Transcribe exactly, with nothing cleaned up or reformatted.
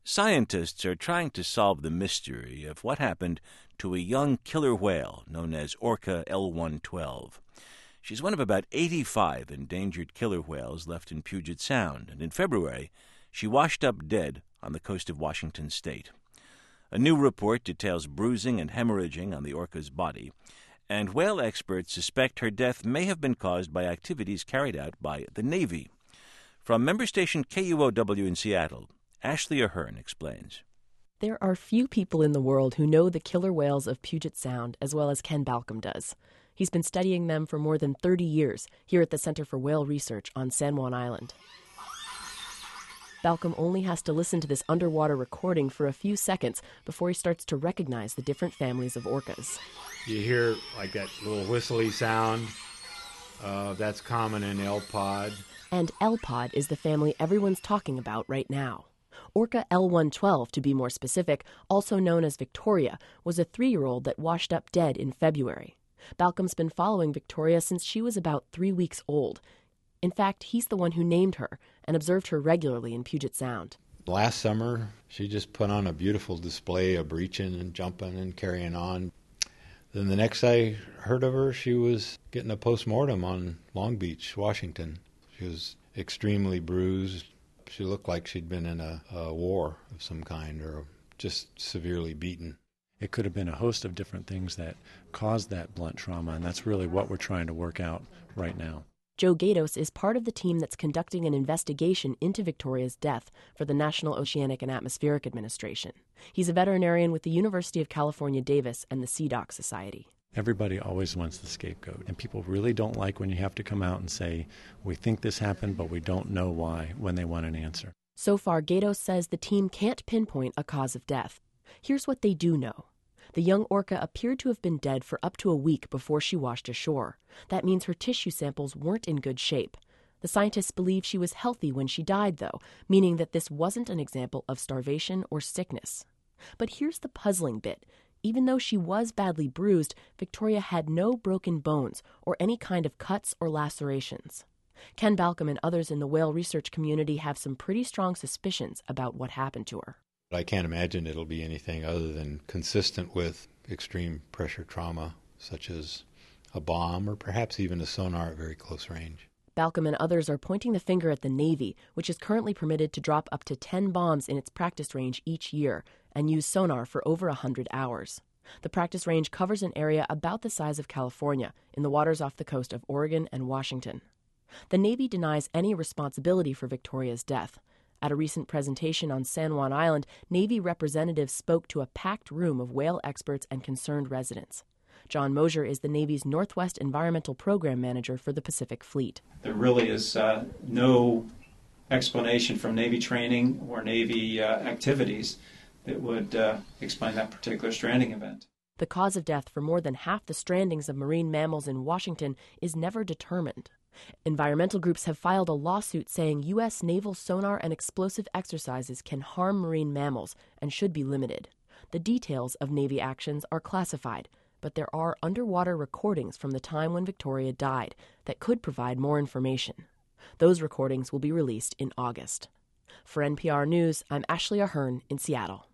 Scientists are trying to solve the mystery of what happened to a young killer whale known as Orca L one twelve. She's one of about eighty-five endangered killer whales left in Puget Sound, and in February, she washed up dead on the coast of Washington state. A new report details bruising and hemorrhaging on the orca's body, and whale experts suspect her death may have been caused by activities carried out by the Navy. From member station K U O W in Seattle, Ashley Ahern explains. There are few people in the world who know the killer whales of Puget Sound as well as Ken Balcom does. He's been studying them for more than thirty years here at the Center for Whale Research on San Juan Island. Balcom only has to listen to this underwater recording for a few seconds before he starts to recognize the different families of orcas. You hear like that little whistly sound. Uh, that's common in L-Pod. And L-Pod is the family everyone's talking about right now. Orca L one twelve, to be more specific, also known as Victoria, was a three-year-old that washed up dead in February. Balcom's been following Victoria since she was about three weeks old. In fact, he's the one who named her and observed her regularly in Puget Sound. Last summer, she just put on a beautiful display of breaching and jumping and carrying on. Then the next I heard of her, she was getting a postmortem on Long Beach, Washington. She was extremely bruised. She looked like she'd been in a, a war of some kind or just severely beaten. It could have been a host of different things that caused that blunt trauma, and that's really what we're trying to work out right now. Joe Gatos is part of the team that's conducting an investigation into Victoria's death for the National Oceanic and Atmospheric Administration. He's a veterinarian with the University of California, Davis and the Sea Doc Society. Everybody always wants the scapegoat, and people really don't like when you have to come out and say, we think this happened, but we don't know why, when they want an answer. So far, Gatos says the team can't pinpoint a cause of death. Here's what they do know. The young orca appeared to have been dead for up to a week before she washed ashore. That means her tissue samples weren't in good shape. The scientists believe she was healthy when she died, though, meaning that this wasn't an example of starvation or sickness. But here's the puzzling bit. Even though she was badly bruised, Victoria had no broken bones or any kind of cuts or lacerations. Ken Balcom and others in the whale research community have some pretty strong suspicions about what happened to her. I can't imagine it'll be anything other than consistent with extreme pressure trauma, such as a bomb or perhaps even a sonar at very close range. Balcom and others are pointing the finger at the Navy, which is currently permitted to drop up to ten bombs in its practice range each year and use sonar for over one hundred hours. The practice range covers an area about the size of California in the waters off the coast of Oregon and Washington. The Navy denies any responsibility for Victoria's death. At a recent presentation on San Juan Island, Navy representatives spoke to a packed room of whale experts and concerned residents. John Mosier is the Navy's Northwest Environmental Program Manager for the Pacific Fleet. There really is uh, no explanation from Navy training or Navy uh, activities that would uh, explain that particular stranding event. The cause of death for more than half the strandings of marine mammals in Washington is never determined. Environmental groups have filed a lawsuit saying U S naval sonar and explosive exercises can harm marine mammals and should be limited. The details of Navy actions are classified, but there are underwater recordings from the time when Victoria died that could provide more information. Those recordings will be released in August. For N P R News, I'm Ashley Ahern in Seattle.